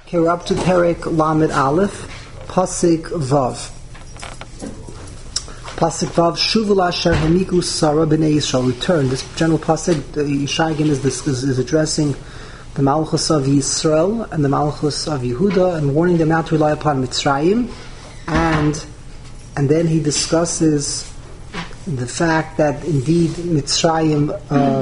Okay, we're up to Perek Lamed Aleph, Pasik Vav. Pasik Vav, Shuvu Lasher Hemiku Sara B'nei Yisrael. Return. This general pasik, Yishai again is addressing the Malchus of Yisrael and the Malchus of Yehuda and warning them not to rely upon Mitzrayim. And then he discusses the fact that indeed Mitzrayim,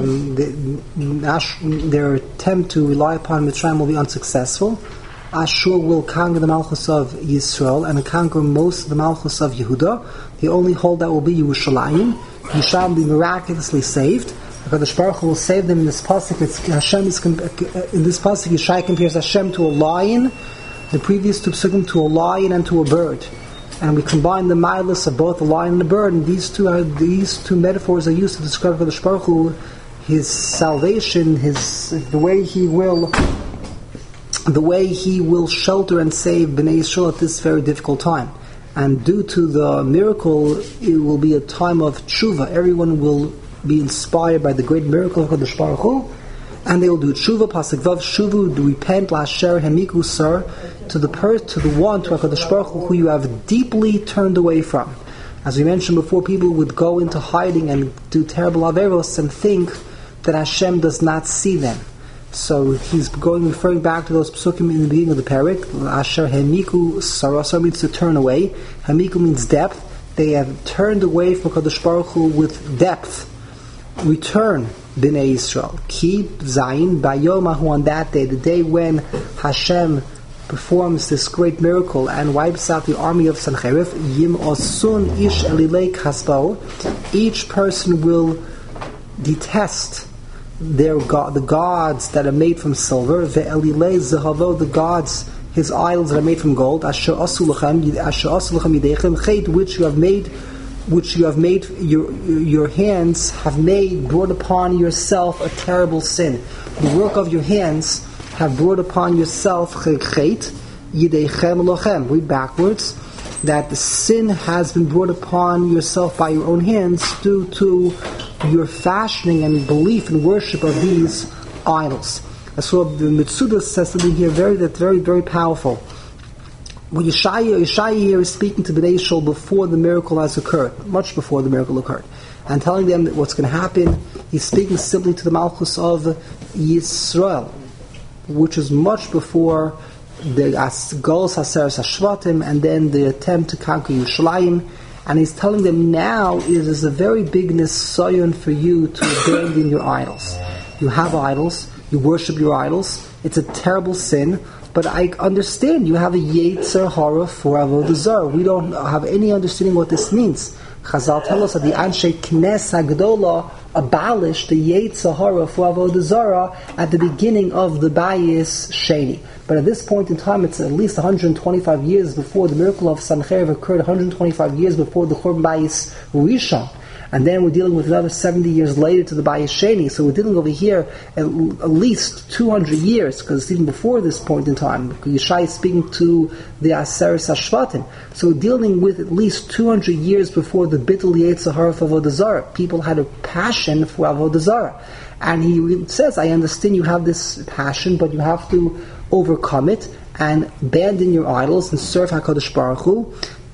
their attempt to rely upon Mitzrayim will be unsuccessful. Ashur will conquer the Malchus of Yisrael and conquer most of the Malchus of Yehuda. The only holdout will be Yerushalayim. Yishai will be miraculously saved. HaKadosh Baruch Hu will save them in this pasuk. In this pasuk, Yishai compares Hashem to a lion. The previous two psukim to a lion and to a bird. And we combine the milas of both the lion and the bird, and these two metaphors are used to describe HaKadosh Baruch Hu, His salvation, the way He will shelter and save Bnei Yisrael at this very difficult time. And due to the miracle, it will be a time of tshuva. Everyone will be inspired by the great miracle of HaKadosh Baruch Hu, and they will do tshuva, pasuk vav, shuvu, to repent, lasher hemiku sar, to the one, to HaKadosh Baruch Hu, who you have deeply turned away from. As we mentioned before, people would go into hiding and do terrible averos and think that Hashem does not see them. So he's referring back to those psukim in the beginning of the parak. Asher hemiku sarasar means to turn away. Hemiku means depth. They have turned away from HaKadosh Baruch Hu with depth. Return, Bnei Yisrael. Keep Zayin Bayomahu on that day, the day when Hashem performs this great miracle and wipes out the army of Sancherif. Yim osun ish elilei kasbo. Each person will detest the gods that are made from silver, ve'elilei zehavo, the gods, his idols that are made from gold, asher asu lachem yidechem, chet, which you have made, your hands have brought upon yourself a terrible sin. The work of your hands have brought upon yourself chet, yidechem lochem. Read backwards. That the sin has been brought upon yourself by your own hands due to your fashioning and belief and worship of these idols. So the Mitzuda says something here that's very, very powerful. When Yeshaya here is speaking to Bnei Yisrael before the miracle has occurred, much before the miracle occurred, and telling them that what's going to happen. He's speaking simply to the Malchus of Yisrael, which is much before the Golos Haseres Hashvatim and then the attempt to conquer Yerushalayim. And he's telling them now it is a very big nisayon for you to abandon your idols. You have idols, you worship your idols, it's a terrible sin, but I understand you have a Yetzer Hara for Avodah Zarah. We don't have any understanding what this means. Chazal tell us that the Anshe Knes HaGedolah abolished the Yetzer Hara for Avodah Zarah at the beginning of the Bayis Sheni. But at this point in time, it's at least 125 years before the miracle of Sancherif occurred, 125 years before the Churban Bayis Rishon. And then we're dealing with another 70 years later to the Bayis Sheni. So we're dealing over here at least 200 years, because it's even before this point in time. Yeshai is speaking to the Aseres Hashvatim. So we're dealing with at least 200 years before the Bittul Yetzer Hara for Avodah Zarah. People had a passion for Avodah Zarah. And he says, I understand you have this passion, but you have to overcome it and abandon your idols and serve HaKadosh Baruch Hu,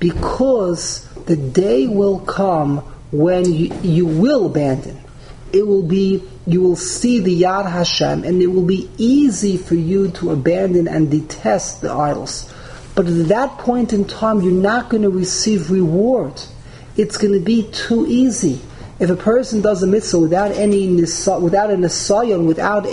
because the day will come when you will abandon. You will see the Yad Hashem, and it will be easy for you to abandon and detest the idols. But at that point in time, you're not going to receive reward. It's going to be too easy. If a person does a mitzvah without a nisayon, without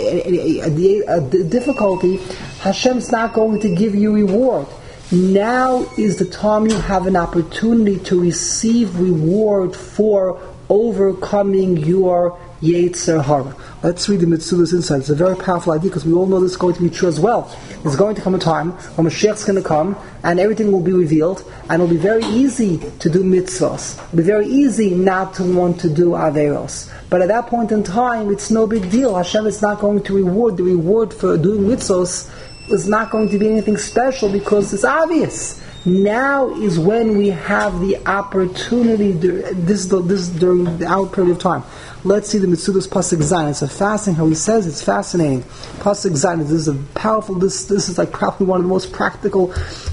a difficulty, Hashem's not going to give you reward. Now is the time you have an opportunity to receive reward for overcoming your Yetzer Hara. Let's read the Mitzuda's insight. It's a very powerful idea, because we all know this is going to be true as well. There's going to come a time when Mashiach's going to come and everything will be revealed, and it'll be very easy to do mitzvahs. It'll be very easy not to want to do averos. But at that point in time, it's no big deal. Hashem is not going to reward. The reward for doing mitzvahs is not going to be anything special, because it's obvious Now is when we have the opportunity. This is during our period of time. Let's see the Metzudas Pasuk Zayin. It's a fascinating how he says. It's fascinating. Pasuk Zayin. This is a powerful. This is like probably one of the most practical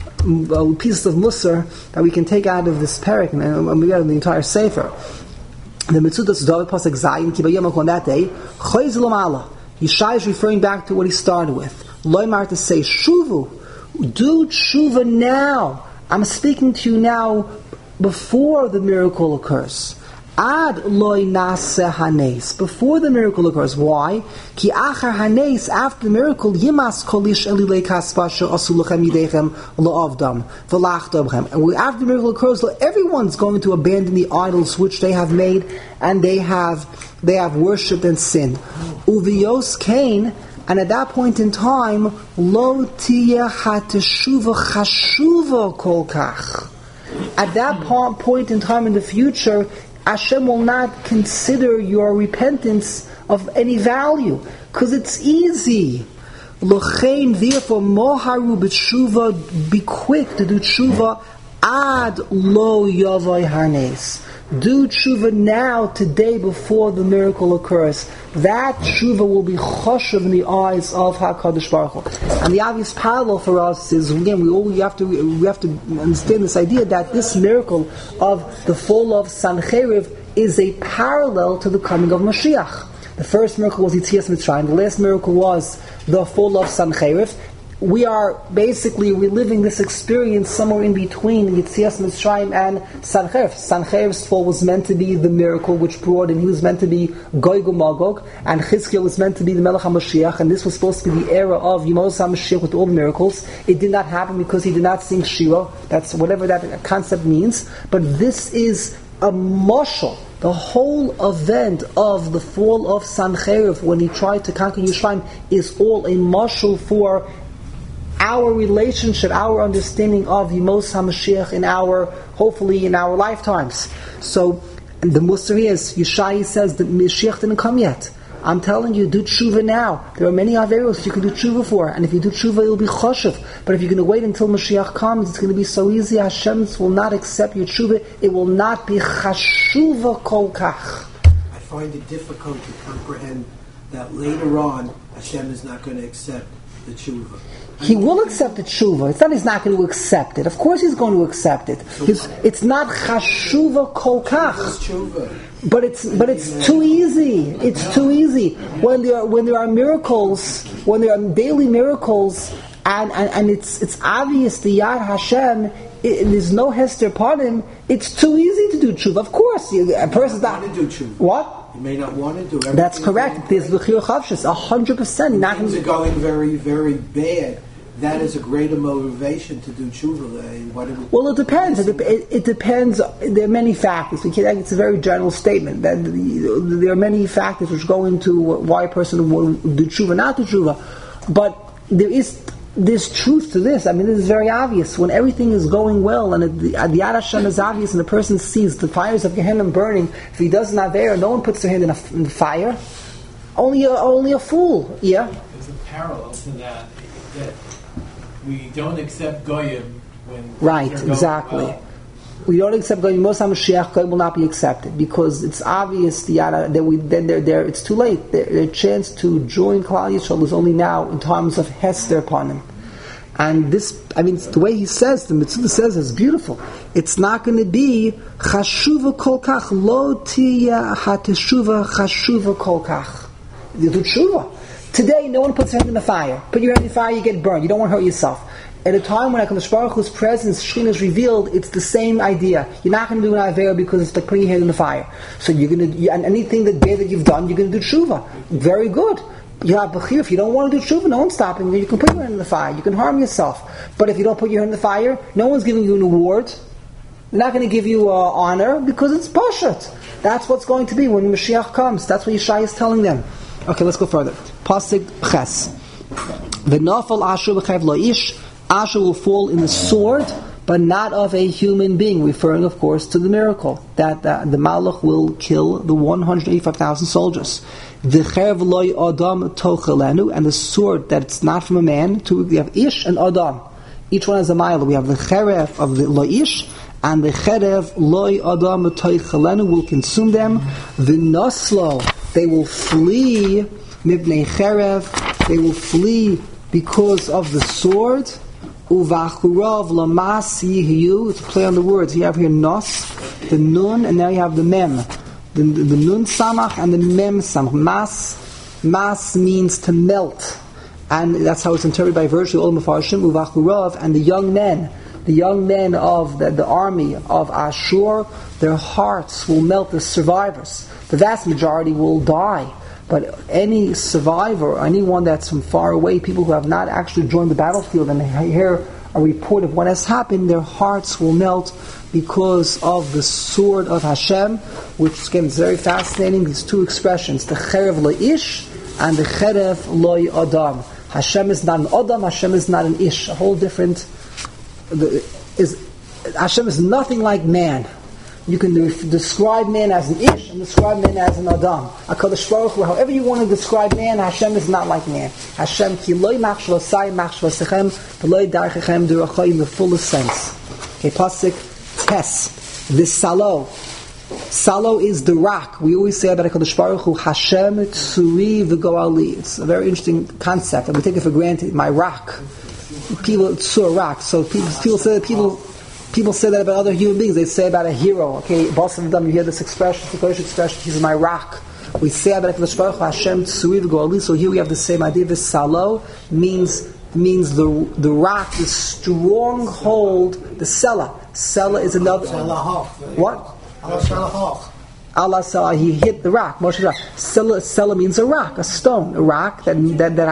pieces of Musar that we can take out of this parak and maybe out of the entire Sefer. The Metzudas David Pasuk Zayin Kibayom on that day. Chayz Lamala. Yishai is referring back to what he started with. Loimar to say Shuvu. Do tshuva now. I'm speaking to you now before the miracle occurs. Ad loy naseh hanes. Before the miracle occurs. Why? Ki achar hanes, after the miracle, yimas kolish elilei kaspa she'asu lechem yidechem la'avdam v'lachdamchem. And after the miracle occurs, everyone's going to abandon the idols which they have made and they have worshipped and sinned. Uviyos Cain. And at that point in time, lo tiyeh hateshuva chashuva kol kach. At that point in time in the future, Hashem will not consider your repentance of any value, because it's easy. L'chein, therefore, moharu b'tshuva, be quick to do tshuva ad lo yavai harnes. Do tshuva now, today, before the miracle occurs. That tshuva will be choshev in the eyes of HaKadosh Baruch Hu. And the obvious parallel for us is, again, we have to understand this idea that this miracle of the fall of Sancheriv is a parallel to the coming of Mashiach. The first miracle was Yetzias Mitzrayim. The last miracle was the fall of Sancheriv. We are basically reliving this experience somewhere in between Yetzias Mitzrayim and Sancheriv. Sancheriv's fall was meant to be the miracle which brought him. He was meant to be Gog Magog, and Chizkiel was meant to be the Melech HaMashiach, and this was supposed to be the era of Yemos HaMashiach with all the miracles. It did not happen because he did not sing Shira. That's whatever that concept means. But this is a mashal. The whole event of the fall of Sancheriv, when he tried to conquer Yisrael, is all a mashal for our relationship, our understanding of Yemos HaMashiach hopefully in our lifetimes. So the Musar is, Yeshai says that Mashiach didn't come yet. I'm telling you, do tshuva now. There are many averos you can do tshuva for, and if you do tshuva, it will be choshev. But if you're going to wait until Mashiach comes, it's going to be so easy. Hashem will not accept your tshuva. It will not be chashuva kol kach. I find it difficult to comprehend that later on, Hashem is not going to accept the tshuva. He will accept the tshuva. It's not he's not going to accept it. Of course he's going to accept it. It's not chashuva kol kach. But it's too easy. It's too easy. When there are miracles, when there are daily miracles, and it's obvious the Yad Hashem, there's no hester upon him. It's too easy to do tshuva. Of course, a person's not want to do tshuva. What? You may not want to do everything. That's correct. There's l'chiyur chavshus, 100%. Things are going very, very bad. That is a greater motivation to do tshuva. Well, it depends. It depends. There are many factors. It's a very general statement. That there are many factors which go into why a person will do tshuva, not do tshuva. But there's truth to this. I mean, this is very obvious. When everything is going well and the Yad Hashem is obvious and the person sees the fires of Gehenna burning, if he does not there, no one puts their hand in the fire. Only a fool. Yeah? There's a parallel to that we don't accept Goyim when right, exactly. Well. We don't accept Goyim. Most HaMashiach Goyim will not be accepted because it's obvious it's too late. Their chance to join Klal Yisrael is only now in times of Hester upon him. And this, the way he says, the Mitzvah says, is beautiful. It's not going to be chashuva kol kach, lo tiyeh hateshuva chashuva kol kach. You do tshuva. Today, no one puts their hand in the fire. Put your hand in the fire, you get burned. You don't want to hurt yourself. At a time when HaKadosh Baruch Hu's presence, Shekhinah, is revealed, it's the same idea. You're not going to do an Avera because it's like putting your hand in the fire. So you're going to, and anything that you've done, you're going to do tshuva. Very good. You have Bechir. If you don't want to do tshuva, no one's stopping you. You can put your hand in the fire. You can harm yourself. But if you don't put your hand in the fire, no one's giving you an award. They're not going to give you honor because it's Pashat. That's what's going to be when Mashiach comes. That's what Yeshai is telling them. Okay, let's go further. Pasuk Ches. V'nafal Asher b'chayv lo'ish. Asher will fall in the sword, but not of a human being, referring, of course, to the miracle that the Malach will kill the 185,000 soldiers. V'chayv lo'i adam tochelenu, and the sword that's not from a man. We have Ish and Adam. Each one has a mile. We have the cherev of the loish, and the cherev loy adam chalenu will consume them. The noslo, they will flee. Mibnei cherev, they will flee because of the sword. Uvachurav lamas yihiyu. It's a play on the words. You have here nos, the nun, and now you have the mem. The nun samach and the mem samach. Mas means to melt, and that's how it's interpreted by virtue of Mefarshim. Uvachurav, and the young men of the army of Ashur, their hearts will melt. The survivors, the vast majority will die. But any survivor, anyone that's from far away, people who have not actually joined the battlefield and hear a report of what has happened, their hearts will melt because of the sword of Hashem, which again is very fascinating. These two expressions, the cherev lo'ish and the cherev lo'i adam. Hashem is not an adam, Hashem is not an ish. A whole different... Hashem is nothing like man. You can describe man as an ish and describe man as an adam. HaKadosh Baruch Hu, however you want to describe man, Hashem is not like man. Hashem ki loy machshavasai machshavasechem v'loy darchechem d'rachai in the fullest sense. Okay, pasuk tes. This salo. Salo is the rock. We always say about HaKadosh Baruch Hu, Hashem tzuri v'goali. It's a very interesting concept, and we take it for granted. My rock. People, tzur, rock. So people say that People say that about other human beings. They say about a hero. Okay, boss of them, you hear this expression, the Kurdish expression, he's my rock. We say about HaKadosh Baruch Hu, Hashem tzuri v'goali. So here we have the same idea. This salo means the rock, the stronghold, the sela. Sela is another... What? Allah saw he hit the rock. Sela means a rock, a stone, a rock that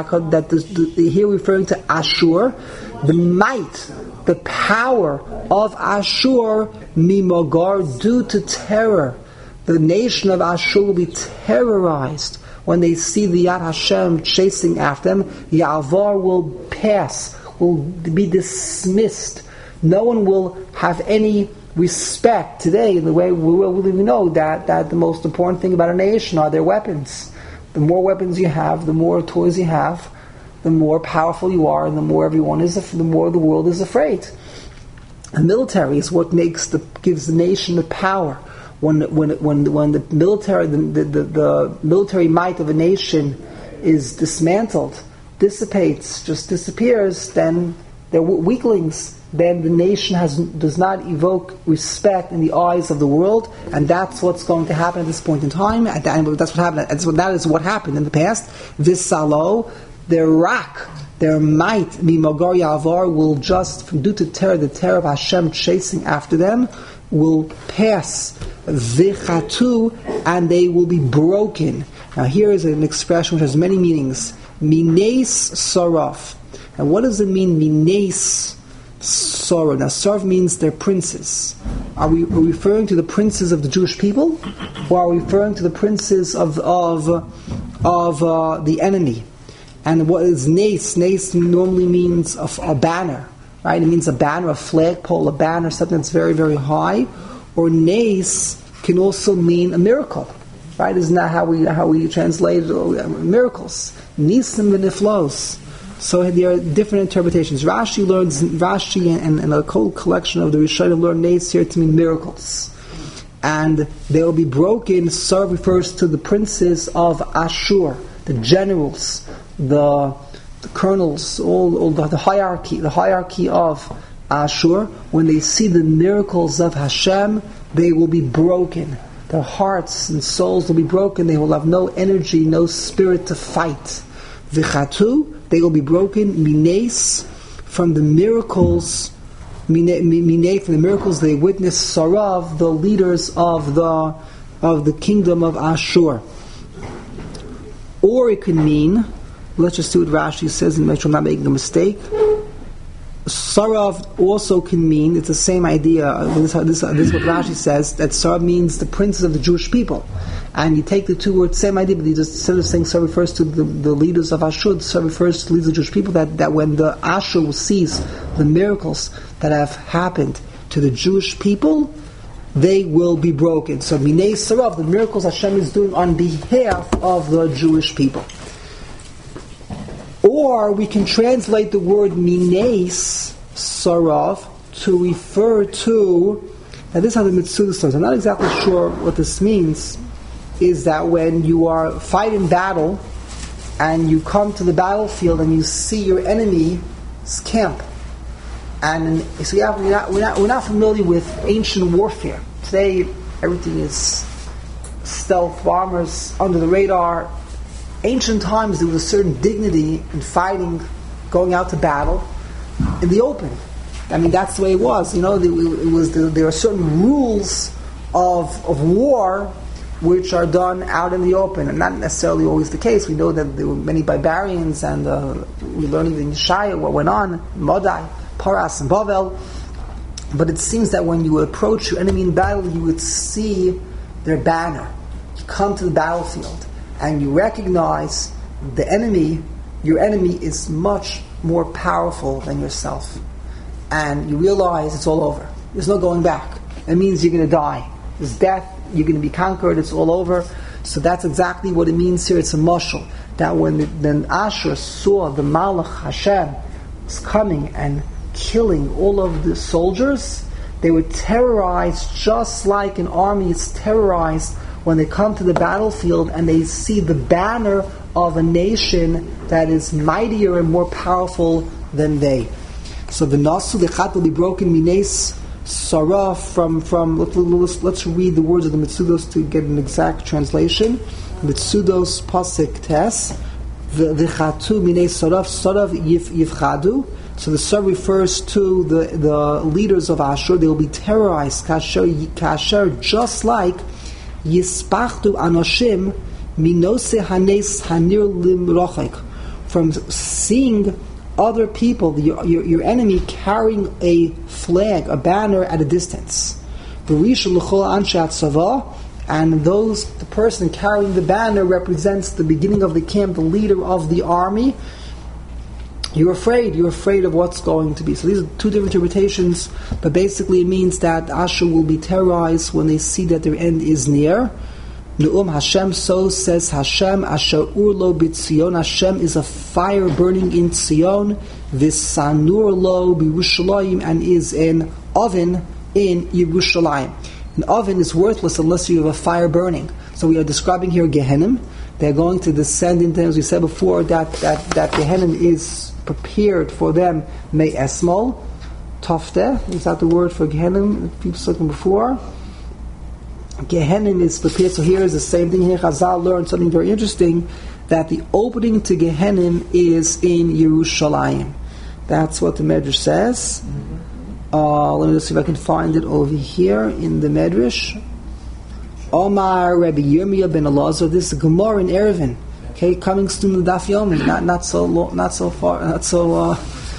here referring to Ashur, the might, the power of Ashur, mimogar, due to terror. The nation of Ashur will be terrorized when they see the Yad Hashem chasing after them. Ya'avar will pass, will be dismissed. No one will have any respect today in the way we know that the most important thing about a nation are their weapons. The more weapons you have, the more toys you have, the more powerful you are, and the more the more the world is afraid. The military is what gives the nation the power. When the military might of a nation is dismantled, dissipates, just disappears, then they're weaklings. Then the nation does not evoke respect in the eyes of the world, and that's what's going to happen at this point in time. That's what happened. That is what happened in the past. This salo, their rock, their might, mimagar yavar, will just, due to the terror of Hashem chasing after them, will pass. Vichatu, and they will be broken. Now here is an expression which has many meanings. Mines saraf. And what does it mean, mines Sarah? Now, Sarv means they're princes. Are we referring to the princes of the Jewish people, or are we referring to the princes of the enemy? And what is nace? Nace normally means a banner, right? It means a banner, a flagpole, a banner, something that's very, very high. Or nace can also mean a miracle, right? Isn't that how we translate miracles? Nisim v'niflos. So there are different interpretations. Rashi and a whole collection of the Rishonim learn nates here to mean miracles. And they will be broken. Sar refers to the princes of Ashur, the generals, the colonels, all the hierarchy of Ashur. When they see the miracles of Hashem, they will be broken. Their hearts and souls will be broken. They will have no energy, no spirit to fight. Vichatu, they will be broken, mines, from the miracles, mine, from the miracles they witnessed, Sarav, the leaders of the kingdom of Ashur. Or it could mean, let's just see what Rashi says and make sure I'm not making a mistake. Sarav also can mean, it's the same idea, this is what Rashi says, that Sarav means the princes of the Jewish people. And you take the two words, same idea, but you just, instead of saying Sarav refers to the leaders of Ashur, Sarav refers to the leaders of the Jewish people, that when the Ashur sees the miracles that have happened to the Jewish people, they will be broken. So Minei Sarav, the miracles Hashem is doing on behalf of the Jewish people. Or we can translate the word Mines Sarav, to refer to, and this is how the Mitzuda starts. I'm not exactly sure what this means, is that when you are fighting battle and you come to the battlefield and you see your enemy's camp, and so we're not familiar with ancient warfare. Today, everything is stealth bombers under the radar. Ancient times, there was a certain dignity in fighting, going out to battle in the open. I mean, that's the way it was. You know, there are certain rules of war which are done out in the open, and not necessarily always the case. We know that there were many barbarians, and we learned even in Yeshaya what went on, Modai, Paras, and Bavel. But it seems that when you would approach your enemy in battle, you would see their banner. You come to the battlefield, and you recognize the enemy. Your enemy is much more powerful than yourself. And you realize it's all over. There's no going back. It means you're going to die. There's death. You're going to be conquered. It's all over. So that's exactly what it means here. It's a mashal. That when then Asher saw the Malach Hashem was coming and killing all of the soldiers, they were terrorized just like an army is terrorized when they come to the battlefield and they see the banner of a nation that is mightier and more powerful than they. So the Nasu Lechat will be broken Mines Sarah from let's read the words of the Mitzudos to get an exact translation. Mitzudos Pasik Tes V'chatu Mines Sarav Sarav Yivchadu. So the Sarah refers to the leaders of Ashur. They will be terrorized kasher just like Yispachtu Anoshim Minose Hanes Hanir Lim Rochek, from seeing other people, your enemy, carrying a flag, a banner at a distance. And the person carrying the banner represents the beginning of the camp, the leader of the army. You're afraid of what's going to be. So these are two different interpretations, but basically it means that Ashur will be terrorized when they see that their end is near. Nu'um Hashem, so says Hashem, Asher Urlo B'Tzion, Hashem is a fire burning in Tzion, V'sanur lo b'Yerushalayim, and is an oven in Yerushalayim. An oven is worthless unless you have a fire burning. So we are describing here Gehenim. They're going to descend into, as we said before, that Gehenim is prepared for them, May Esmol, Tofteh, is that the word for Gehenim people spoken before? Gehenim is prepared. So here is the same thing here. Chazal learned something very interesting, that the opening to Gehenim is in Yerushalayim. That's what the Medrash says. Let me just see if I can find it over here in the Medrash. Omar Rabbi Yirmiyah ben Elazar. This is Gemara in Erevin. Okay, coming soon to Daf Yomi. Not so far.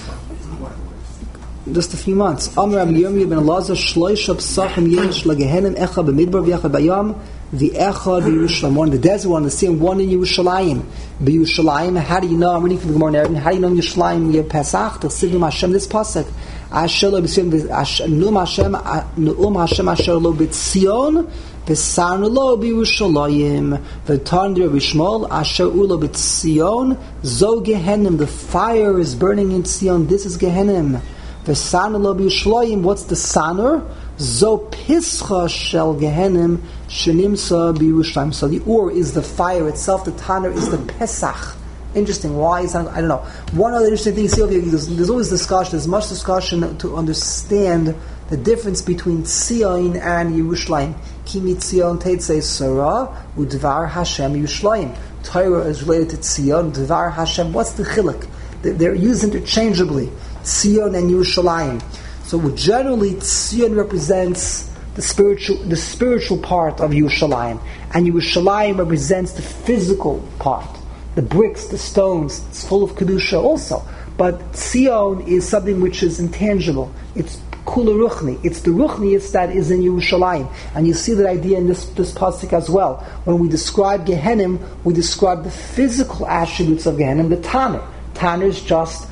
Just a few months. Amr Rabbi Yirmiyah ben Elazar shloisha psachim yesh lagehenim echad b'midbar v'echad b'yam v'echad b'Yerushalayim. One in the desert, one in the sea, and one in Yerushalayim. B'Yerushalayim, how do you know? I'm reading from the Gemara in Erevin. How do you know in Yerushalayim you have Pesach? T'chsivim Hashem this pasuk. Asher lo b'Tzion, nu'um Hashem asher lo b'Tzion, v'sarnu lo b'Yerushalayim. V'tarnu Rabbi Shmuel asher ulo b'Tzion, zo Gehenim. The fire is burning in Tzion. This is Gehenim. The Sanur lo b'Yerushalayim. What's the Sanur? Zo pischa shel Gehenim shenimsa b'Yerushalayim. So the Ur is the fire itself. The Tanur is the Pesach. Interesting. Why is that? I don't know. One other interesting thing you see over here, there's always discussion. There's much discussion to understand the difference between Tzion and Yerushalayim. Kimi Tzion teitzei Sarah udvar Hashem Yerushalayim. Torah is related to Tzion. Udvar Hashem. What's the chiluk? They're used interchangeably. Tzion and Yerushalayim. So generally, Tzion represents the spiritual part of Yerushalayim, and Yerushalayim represents the physical part, the bricks, the stones. It's full of kedusha also. But Tzion is something which is intangible. It's kula ruchni. It's the ruchnius that is in Yerushalayim, and you see that idea in this pasuk as well. When we describe Gehenim, we describe the physical attributes of Gehenim. The Tanur. Tanur is just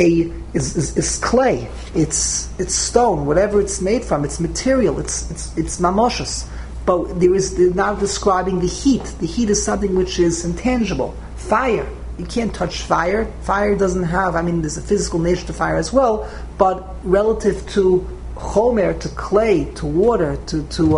is clay, it's stone, whatever it's made from, it's material, it's mamoshus. But they're not describing the heat. The heat is something which is intangible. Fire. you can't touch fire. Fire doesn't have, there's a physical nature to fire as well, but relative to chomer, to clay, to water, to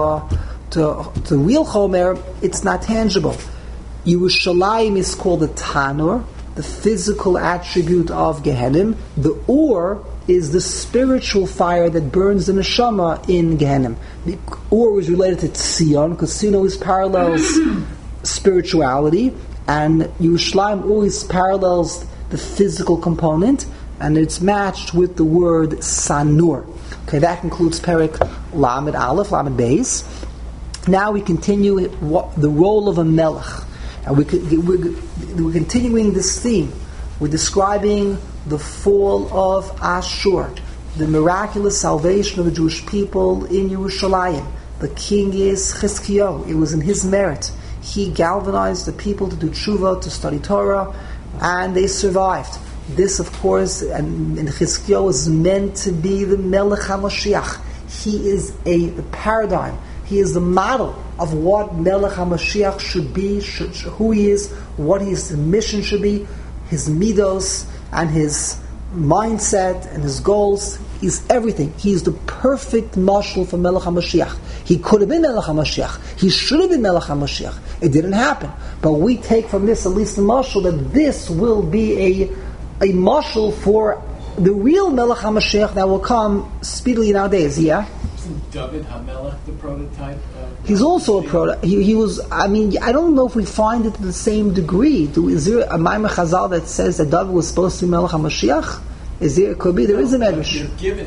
real chomer, it's not tangible. Yerushalayim is called the tanur, the physical attribute of Gehenim. The Ur is the spiritual fire that burns the neshama in Gehenim. The Ur is related to Tzion, because Tzion always parallels spirituality, and Yerushalayim always parallels the physical component, and it's matched with the word Sanur. Okay, that concludes Perek Lamed Aleph, Lamed Beis. Now we continue the role of a melech. And we're continuing this theme. We're describing the fall of Ashur, the miraculous salvation of the Jewish people in Yerushalayim. The king is Chizkiyahu. It was in his merit. He galvanized the people to do tshuva, to study Torah, and they survived. This, of course, and Chizkiyahu is meant to be the Melech HaMashiach. He is the paradigm. He is the model of what Melech HaMashiach should be, who he is, what his mission should be, his midos, and his mindset, and his goals. He's everything. He is the perfect mashal for Melech HaMashiach. He could have been Melech HaMashiach. He should have been Melech HaMashiach. It didn't happen. But we take from this, at least the mashal, that this will be a mashal for the real Melech HaMashiach that will come speedily nowadays, yeah? Isn't David HaMelech the prototype? He's also a prototype. He was, I don't know if we find it to the same degree. Is there a Maimon Chazal that says that David was supposed to be Melech HaMashiach? Could be. There is a medrash.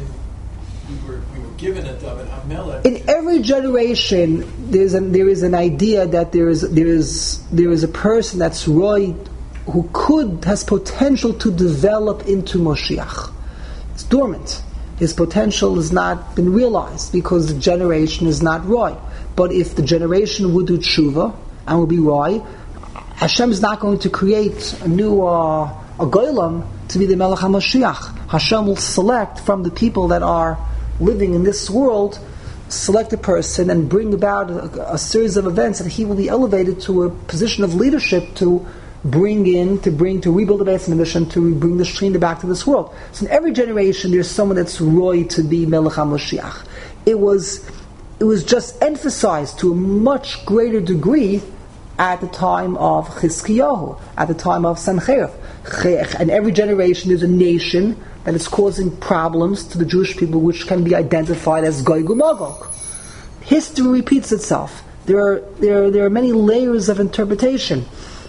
We were given a David HaMelech. In every generation, there is an idea that there is a person that's right who has potential to develop into Moshiach. It's dormant. His potential has not been realized because the generation is not right. But if the generation would do tshuva and would be right, Hashem is not going to create a new a goylam to be the Melech HaMashiach. Hashem will select from the people that are living in this world, select a person and bring about a series of events that he will be elevated to a position of leadership to rebuild the Beis Mikdash and to bring the Shekhinah back to this world. So in every generation there's someone that's roy to be Melech HaMashiach. It was just emphasized to a much greater degree at the time of Chizkiyahu, at the time of Sancherib. And every generation there's a nation that is causing problems to the Jewish people, which can be identified as Gog and Magog. History repeats itself. There are many layers of interpretation.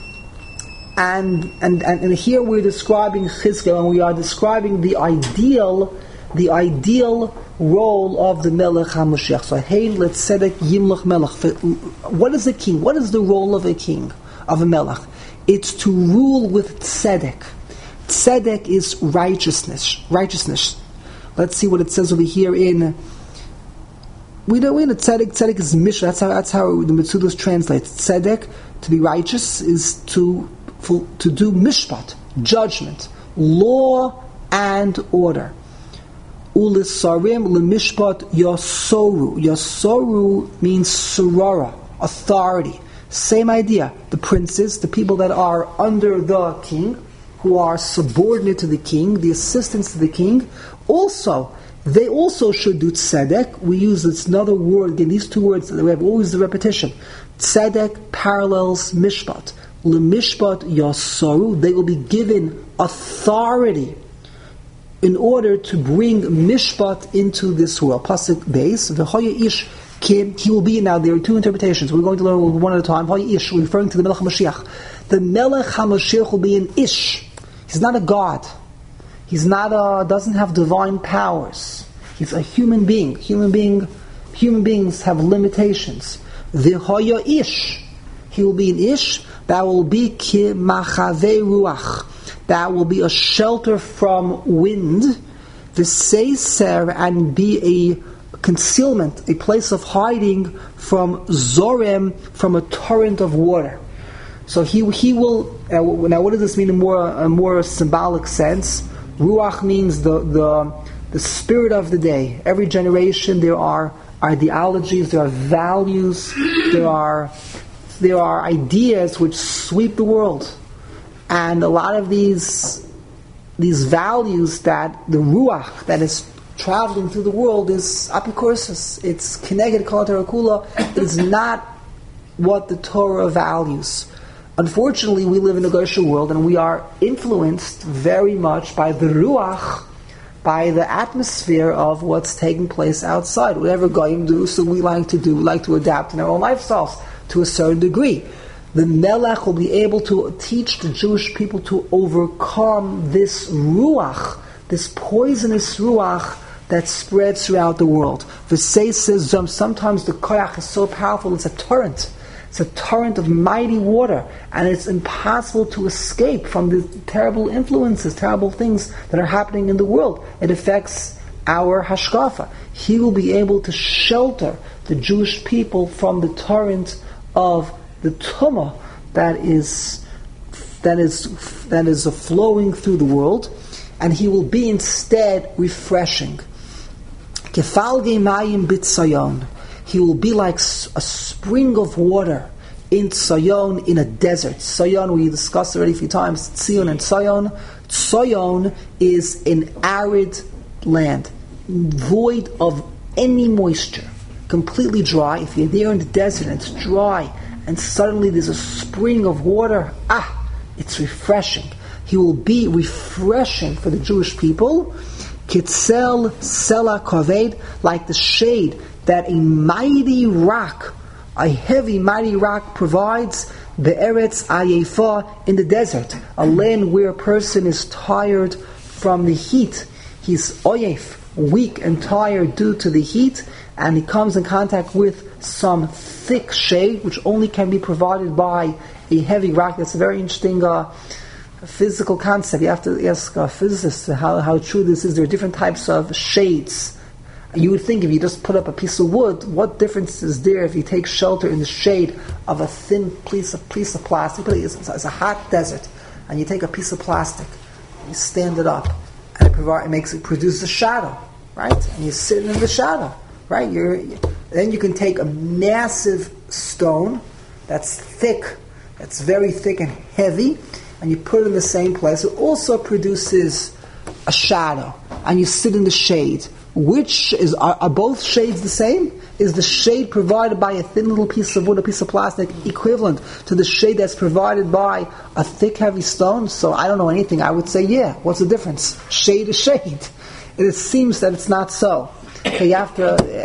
And here we're describing Chizkiyahu, and we are describing the ideal role of the Melech HaMashiach. So, Hein letzedek yimlach melech. What is a king? What is the role of a king, of a melech? It's to rule with tzedek. Tzedek is righteousness. Let's see what it says over here in. We know tzedek. Tzedek is mishra. That's how the Metzudos translates. Tzedek, to be righteous, is to do mishpat, judgment, law and order. Ulisarim lemishpat yasoru. Yasoru means sorara, authority. Same idea. The princes, the people that are under the king, who are subordinate to the king, the assistants to the king, they also should do tzedek. We use this another word, again, these two words, we have always the repetition. Tzedek parallels mishpat. Lemishpat yasoru, they will be given authority in order to bring mishpat into this world. Pasuk Beis, v'hoya ish kim, he will be, now there are two interpretations, we're going to learn one at a time. Hoya ish, we're referring to the Melech HaMashiach. The Melech HaMashiach will be an ish. He's not a god. He's doesn't have divine powers. He's a human being. Human beings have limitations. V'hoya ish, he will be an ish, that will be ki machave ruach, that will be a shelter from wind, the seiser, and be a concealment, a place of hiding from zorem, from a torrent of water. So he will. Now, what does this mean in a more symbolic sense? Ruach means the spirit of the day. Every generation there are ideologies, there are values, there are ideas which sweep the world. And a lot of these values that the ruach that is traveling through the world is apikursus. It's kineged kol Torah kula. It is not what the Torah values. Unfortunately, we live in the Gersha world, and we are influenced very much by the ruach, by the atmosphere of what's taking place outside. Whatever goyim do, so we like to adapt in our own lifestyles to a certain degree. The Melech will be able to teach the Jewish people to overcome this ruach, this poisonous ruach that spreads throughout the world. V'sei says sometimes the koyach is so powerful, it's a torrent. It's a torrent of mighty water, and it's impossible to escape from the terrible influences, terrible things that are happening in the world. It affects our hashkafa. He will be able to shelter the Jewish people from the torrent of the tumah that is flowing through the world, and he will be instead refreshing. Kefalge mayim bitzayon. He will be like a spring of water in Tzayon, in a desert. Tzayon, we discussed already a few times, Tzion and Tzayon. Tzayon is an arid land, void of any moisture, completely dry. If you're there in the desert and it's dry, and suddenly there's a spring of water, it's refreshing. He will be refreshing for the Jewish people. Kitzel Sela Kaved, like the shade that a mighty rock, a heavy, mighty rock provides, the Eretz Ayefa in the desert, a land where a person is tired from the heat. He's oyef, weak and tired due to the heat, and he comes in contact with some thick shade, which only can be provided by a heavy rock. That's a very interesting physical concept. You have to ask physicists how true this is. There are different types of shades. You would think if you just put up a piece of wood, what difference is there if you take shelter in the shade of a thin piece of plastic? It's a hot desert, and you take a piece of plastic, you stand it up, and it produces a shadow, right? And you're sitting in the shadow, right? Then you can take a massive stone that's thick, that's very thick and heavy, and you put it in the same place. It also produces a shadow, and you sit in the shade. Are both shades the same? Is the shade provided by a thin little piece of wood, a piece of plastic, equivalent to the shade that's provided by a thick, heavy stone? So I don't know anything. I would say, yeah. What's the difference? Shade is shade. And it seems that it's not so. Okay, you have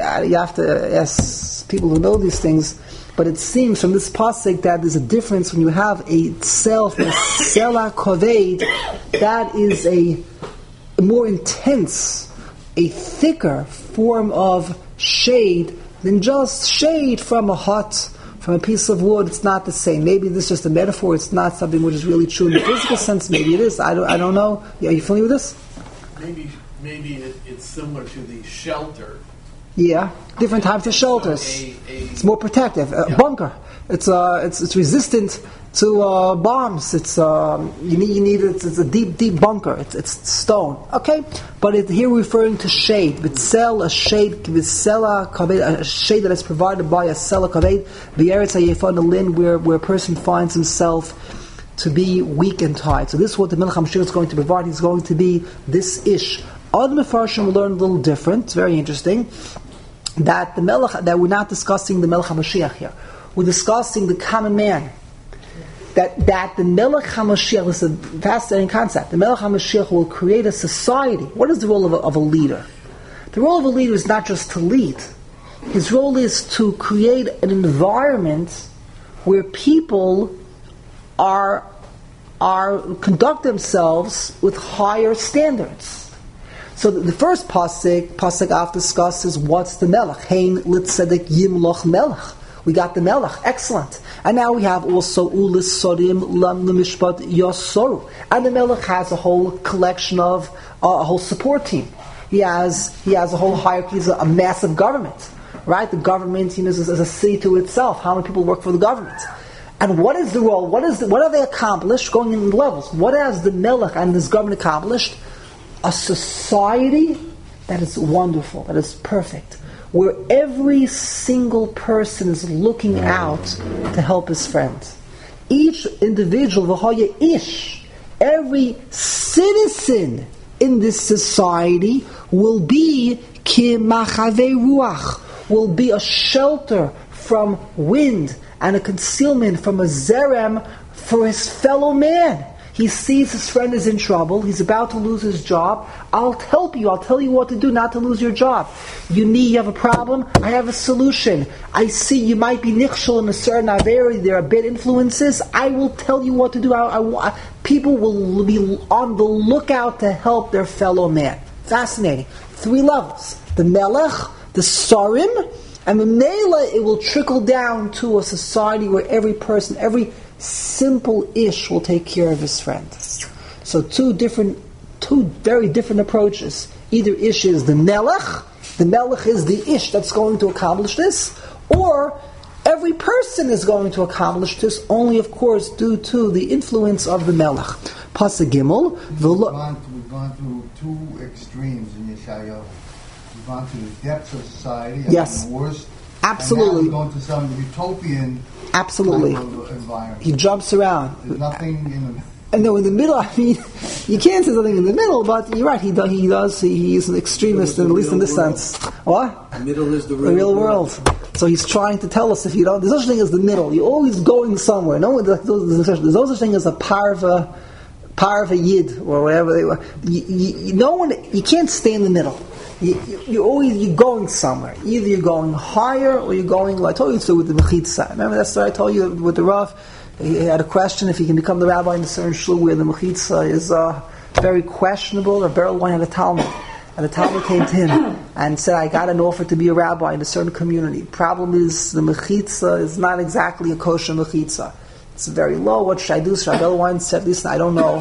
to ask people who know these things. But it seems from this pasuk that there's a difference when you have a self, a sela koved, that is a more intense, a thicker form of shade than just shade from a hut, from a piece of wood. It's not the same. Maybe this is just a metaphor. It's not something which is really true in the physical sense. Maybe it is. I don't know. Are you familiar with this? Maybe it's similar to the shelter. Yeah, different types of shelters. It's more protective. Bunker. It's resistant to bombs. It's a deep bunker. It's stone. Okay, but here we're referring to shade. Bitzel, a shade, V'sela kaved, a shade that is provided by a sela kaved. The Eretz Ayefa, in the land where a person finds himself to be weak and tired. So this is what the Melech HaMashiach is going to provide. He's going to be this ish. Other Mefarshim will learn a little different. It's very interesting. That we're not discussing the Melech HaMashiach here. We're discussing the common man. That the Melech HaMashiach, this is a fascinating concept. The Melech HaMashiach will create a society. What is the role of a leader? The role of a leader is not just to lead. His role is to create an environment where people conduct themselves with higher standards. So the first pasuk Av discusses what's the Melech. Hein litzedek yimloch Melech. We got the Melech, excellent. And now we have also Ulis Sorim Lam Lemishpat Yosoru. And the Melech has a whole collection of a whole support team. He has a whole hierarchy, a massive government. Right? The government is a city to itself. How many people work for the government? And what is the role? What have they accomplished going in levels? What has the Melech and this government accomplished? A society that is wonderful, that is perfect, where every single person is looking out to help his friend. Each individual, v'haya ish, every citizen in this society will be ki machave ruach, will be a shelter from wind and a concealment from a zerem for his fellow man. He sees his friend is in trouble. He's about to lose his job. I'll help you. I'll tell you what to do not to lose your job. You have a problem? I have a solution. I see you might be nichshel in a certain area. There are bad influences. I will tell you what to do. People will be on the lookout to help their fellow man. Fascinating. 3 levels. The melech, the sarim, and the Mela, it will trickle down to a society where every person, every simple ish will take care of his friend. So two very different approaches. Either ish is the melech is the ish that's going to accomplish this, or every person is going to accomplish this, only of course due to the influence of the melech. Pasuk Gimel. We've gone through 2 extremes in Yeshayahu. We've gone to the depths of society, and yes, the worst. Absolutely. And now we're going to some utopian absolutely type of environment. He jumps around. There's nothing in the... And no, in the middle, I mean, you can't say something in the middle, but you're right, he is an extremist, at least in this sense. What? The middle is the real world. So he's trying to tell us, if you don't, there's no such thing as the middle. You're always going somewhere. There's no such thing as a parva yid, or whatever they were. You can't stay in the middle. You're going somewhere. Either you're going higher or you're going, like I told you so with the Mechitza. Remember that story I told you with the Rav? He had a question if he can become the rabbi in a certain shul where the Mechitza is very questionable. Or Beryl Wine had a Talmud. And the Talmud came to him and said, I got an offer to be a rabbi in a certain community. Problem is, the Mechitza is not exactly a kosher Mechitza. It's very low. What should I do? So Beryl Wine said, listen, I don't know.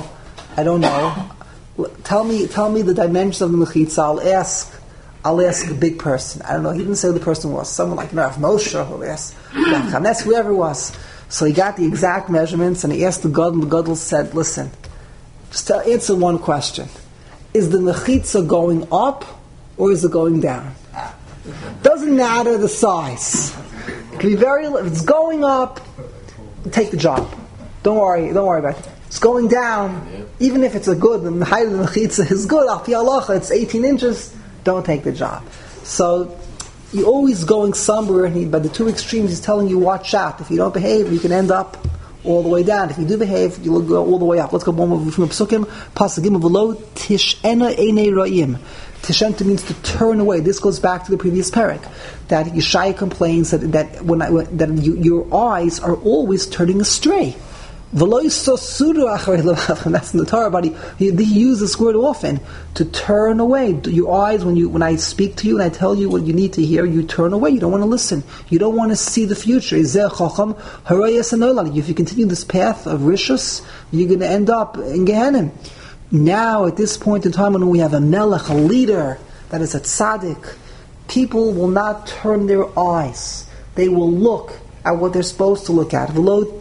Tell me the dimensions of the mechitza. I'll ask a big person. I don't know. He didn't say who the person was. Someone like Rav Moshe, who'll ask Chanes, whoever it was. So he got the exact measurements and he asked the Gadol. The Gadol said, "Listen, just answer one question: is the mechitza going up or is it going down? Doesn't matter the size. It can be if it's going up, take the job. Don't worry about it. It's going down, even if it's the height of the mechitza is good, al pi halacha, it's 18 inches, don't take the job." So you're always going somewhere, and by the 2 extremes, he's telling you, watch out. If you don't behave, you can end up all the way down. If you do behave, you'll go all the way up. Let's go one more from the Pesukim. Pasagim v'lo tish'ena einei ra'im. Tishenta means to turn away. This goes back to the previous parak, that Yeshaya complains that your eyes are always turning astray. That's in the Torah, but he uses this word often, to turn away. Your eyes, when I speak to you and I tell you what you need to hear, you turn away. You don't want to listen. You don't want to see the future. If you continue this path of rishus, you're going to end up in Gehenna. Now, at this point in time, when we have a melech, a leader that is a tzaddik, people will not turn their eyes. They will look at what they're supposed to look at.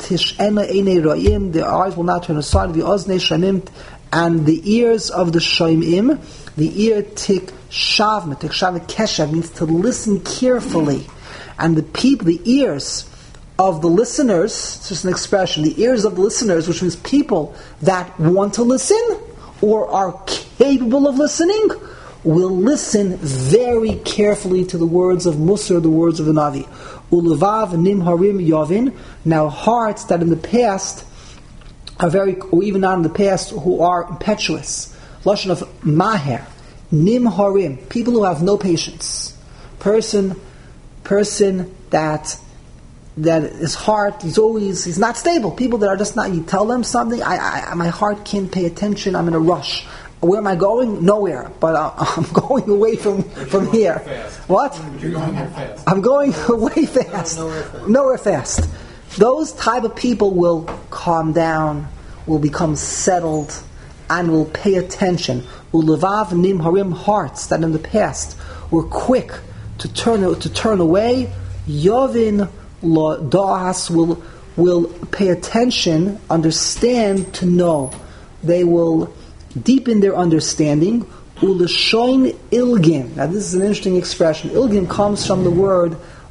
The eyes will not turn aside. And the ears of the shoymim, the ear tik shavim keshav means to listen carefully. And the ears of the listeners, it's just an expression, the ears of the listeners, which means people that want to listen or are capable of listening, will listen very carefully to the words of Musar, the words of the Navi. Ulevav nimharim yavin. Now hearts that in the past are or even not in the past, who are impetuous. Lashon of maher. Nimharim. People who have no patience. Person that his heart, he's not stable. People that are just not, you tell them something, my heart can't pay attention, I'm in a rush. Where am I going? Nowhere. But I'm going away from here. What? You're going here fast. I'm going away fast. Nowhere fast. Those type of people will calm down, will become settled, and will pay attention. Ulevav nimharim, hearts that in the past were quick to turn away. Yovin lo da'as, will pay attention, understand, to know. They will deepen their understanding. U'leshoin ilgim. Now this is an interesting expression. Ilgim comes from the word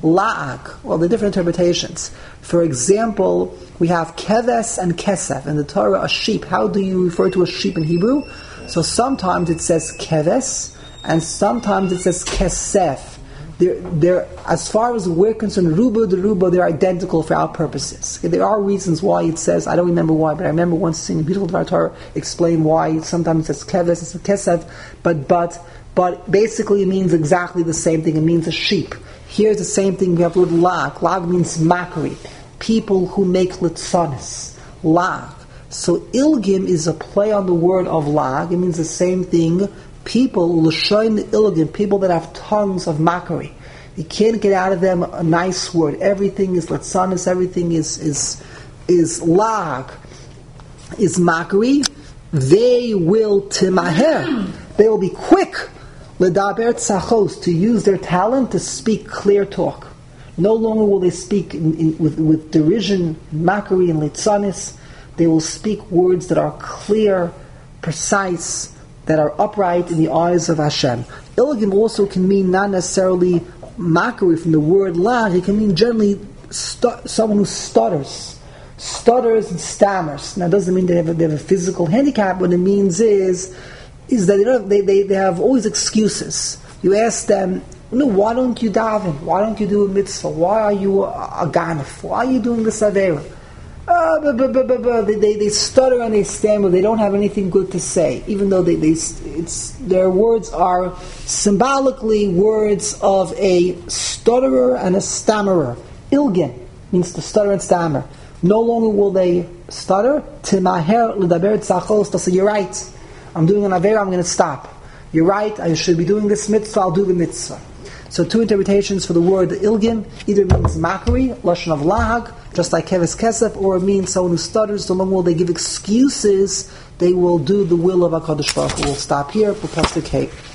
La'ak, well, the different interpretations. For example, we have keves and kesef. In the Torah, a sheep. How do you refer to a sheep in Hebrew? So sometimes it says keves, and sometimes it says kesef. They're, as far as we're concerned, ruba to ruba, they're identical for our purposes. Okay, there are reasons why it says, I don't remember why, but I remember once seeing a beautiful Dvar Torah explain why sometimes it says keves, it says kesef, but basically it means exactly the same thing. It means a sheep. Here's the same thing. We have the word lag. Lag means mockery. People who make litzanis. Lag. So ilgim is a play on the word of lag. It means the same thing. People, l'shoin ilgim, people that have tongues of mockery. You can't get out of them a nice word. Everything is litzanis. Everything is lag, is mockery. They will timaher. They will be quick. L'daber tzachos, to use their talent to speak clear talk. No longer will they speak with derision, mockery, and litzanis. They will speak words that are clear, precise, that are upright in the eyes of Hashem. Ilgim also can mean not necessarily mockery from the word lag. It can mean generally someone who stutters and stammers. Now, it doesn't mean they have a physical handicap. What it means is that they have always excuses. You ask them, why don't you daven? Why don't you do a mitzvah? Why are you a ganef? Why are you doing this avera? They stutter and they stammer. They don't have anything good to say, even though their words are symbolically words of a stutterer and a stammerer. Ilgin means to stutter and stammer. No longer will they stutter. Timaher l'daber tzachos. They'll say, you're right. I'm doing an avera, I'm going to stop. You're right, I should be doing this mitzvah, I'll do the mitzvah. So two interpretations for the word ilgim. Either means mockery, lashon of lahag, just like keves kesef, or it means someone who stutters. So long will they give excuses, they will do the will of HaKadosh Baruch Hu. We'll stop here for Pasuk Hey.